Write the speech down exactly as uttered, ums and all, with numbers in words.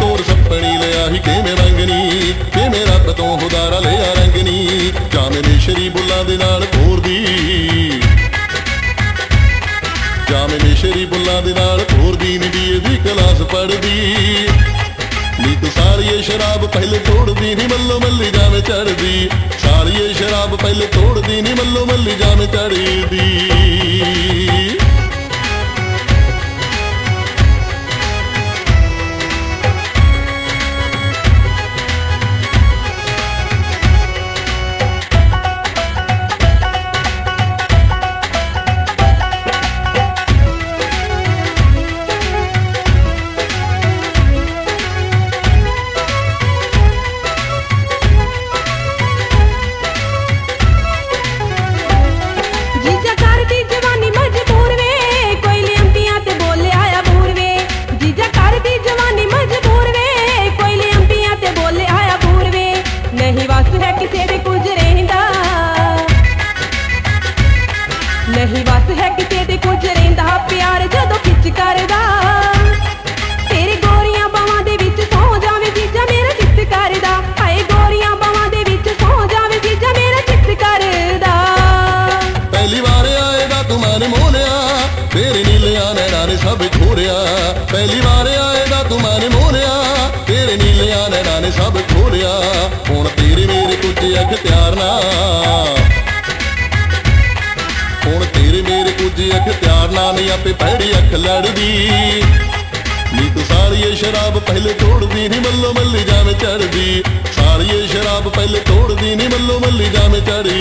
ਤੋਰ ਸੱਪਣੀ ਲਿਆ ਹੀ ਕਿਵੇਂ ਰੰਗਨੀ, ਕਿਵੇਂ ਰੱਬ ਤੋਂ ਹੁਦਾਰਾ ਲਿਆ ਰੰਗਨੀ। ਜਾਮੇ ਮਿਸ਼ਰੀ ਬੁੱਲਾਂ ਦੇ ਨਾਲ ਘੋਰਦੀ, ਜਾਮੇ ਮਿਸ਼ਰੀ ਬੁੱਲਾਂ ਦੇ ਨਾਲ ਘੋਰਦੀ ਨੀ ਬੀਏ ਦੀ ਕਲਾਸ ਪੜ੍ਹਦੀ। ਨੀ ਤੂੰ ਸਾਲੀਏ ਸ਼ਰਾਬ ਪਹਿਲੇ ਤੋੜਦੀ ਨੀ ਮੱਲੋ ਮੱਲੀ ਜਾਵੇਂ ਚੜ੍ਹਦੀ, ਸਾਲੀਏ ਸ਼ਰਾਬ ਪਹਿਲੇ ਤੋੜਦੀ ਨੀ ਮੱਲੋ ਮੱਲੀ ਜਾਵੇਂ ਚੜ੍ਹਦੀ। नहीं बस है किसे दे कुछ रहिंदा प्यार जदों खिच करदा, तेरे गोरियां बावां दे विच सौ जावे जीजा मेरा चित करदा। हाय गोरियां बावां दे विच सौ जावे जीजा मेरा चित करदा। पहली बार आएगा तुम्हारे मोहनिया, तेरे नीलिया नैना ने सब खोरिया। पहली बार आएगा तुम्हारे मोहनिया, तेरे नीलिया नैना ने सब खोरिया। हुण तेरे मेरे कुछ अख्तियार ना, हुण तेरे मेरे कुछ अख्तियार ना नी आपे भैड़ी अख लड़दी। नी तू सालिए शराब पहले तोड़दी नी मल्लो मल्ली जावे चढ़दी, सालिए शराब पहले तोड़दी नी मल्लो मल्ली जावे चढ़दी।